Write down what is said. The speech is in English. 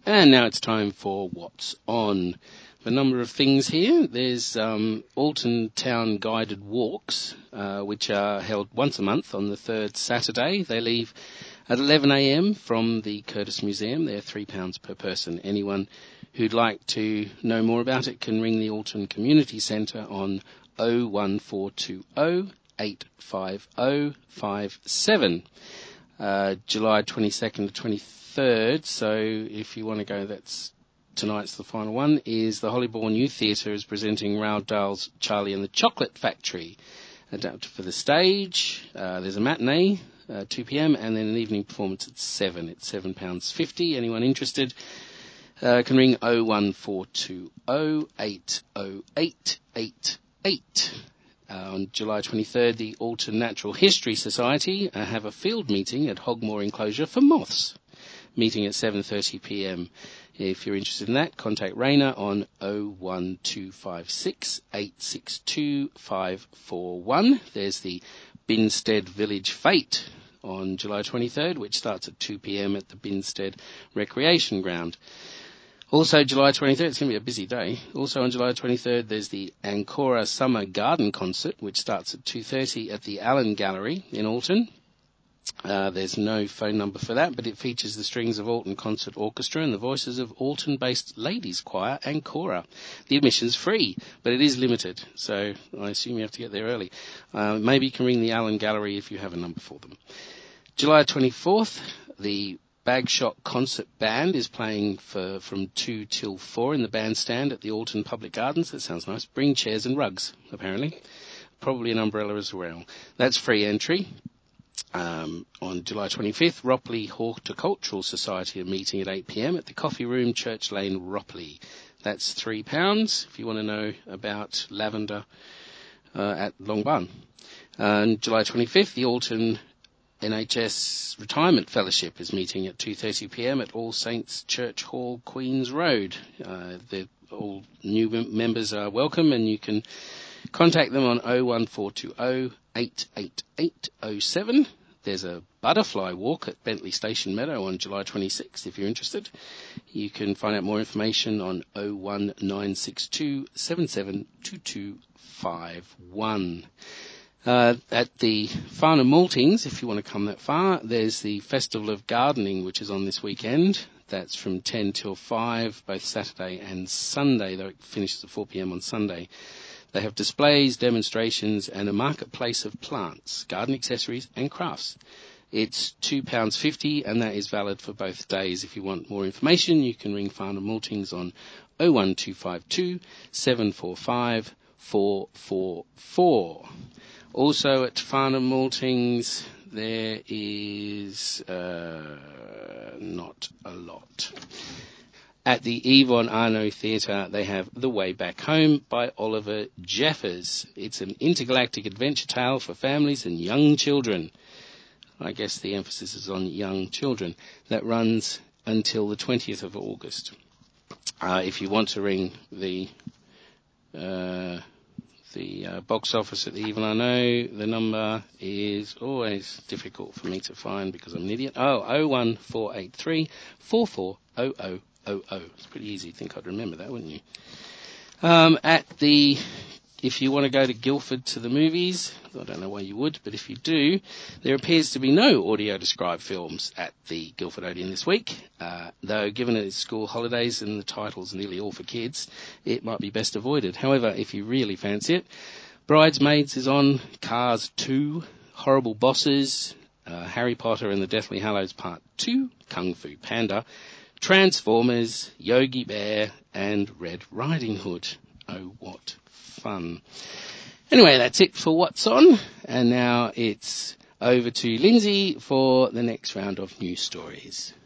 And now it's time for What's On. A number of things here. There's Alton Town guided walks, which are held once a month on the third Saturday. They leave at 11 a.m. from the Curtis Museum. They're £3 per person. Anyone who'd like to know more about it can ring the Alton Community Centre on 01420 850 57. July 22nd to 23rd, so if you want to go, tonight's the final one, is the Hollybourne Youth Theatre is presenting Roald Dahl's Charlie and the Chocolate Factory, adapted for the stage. There's a matinee, 2 p.m, and then an evening performance at 7. It's £7.50. Anyone interested can ring 01420 808 88. On July 23rd, the Alton Natural History Society have a field meeting at Hogmore Enclosure for moths, meeting at 7:30 p.m. If you're interested in that, contact Raina on 01256 862 541. There's the Binstead Village Fete on July 23rd, which starts at 2 p.m. at the Binstead Recreation Ground. Also, July 23rd, it's going to be a busy day. Also on July 23rd, there's the Ancora Summer Garden Concert, which starts at 2:30 at the Allen Gallery in Alton. There's no phone number for that, but it features the strings of Alton Concert Orchestra and the voices of Alton-based ladies choir Ancora. The admission's free, but it is limited, so I assume you have to get there early. Maybe you can ring the Allen Gallery if you have a number for them. July 24th, the Bagshot Concert Band is playing from 2 till 4 in the bandstand at the Alton Public Gardens. That sounds nice. Bring chairs and rugs, apparently. Probably an umbrella as well. That's free entry. On July 25th, Ropley Horticultural Society are meeting at 8 p.m. at the Coffee Room, Church Lane, Ropley. That's £3 if you want to know about lavender at Longbarn. On July 25th, the Alton NHS Retirement Fellowship is meeting at 2:30 p.m. at All Saints Church Hall, Queen's Road. All new members are welcome, and you can contact them on 01420 888 07. There's a butterfly walk at Bentley Station Meadow on July 26th, if you're interested. You can find out more information on 01962 772251. At the Farnham Maltings, if you want to come that far, there's the Festival of Gardening, which is on this weekend. That's from 10 till 5, both Saturday and Sunday, though it finishes at 4 p.m. on Sunday. They have displays, demonstrations, and a marketplace of plants, garden accessories, and crafts. It's £2.50, and that is valid for both days. If you want more information, you can ring Farnham Maltings on 01252 745 444. Also at Farnham Maltings, there is not a lot. At the Yvonne Arnaud Theatre, they have The Way Back Home by Oliver Jeffers. It's an intergalactic adventure tale for families and young children. I guess the emphasis is on young children. That runs until the 20th of August. If you want to ring the box office at the Yvonne Arnaud, the number is always difficult for me to find because I'm an idiot. 01483 440000. It's pretty easy. You'd think I'd remember that, wouldn't you? If you want to go to Guildford to the movies, I don't know why you would, but if you do, there appears to be no audio-described films at the Guildford Odeon this week, though given it's school holidays and the title's nearly all for kids, it might be best avoided. However, if you really fancy it, Bridesmaids is on, Cars 2, Horrible Bosses, Harry Potter and the Deathly Hallows Part 2, Kung Fu Panda, Transformers, Yogi Bear, and Red Riding Hood. Oh, what fun. Anyway, that's it for What's On, and now it's over to Lindsay for the next round of news stories.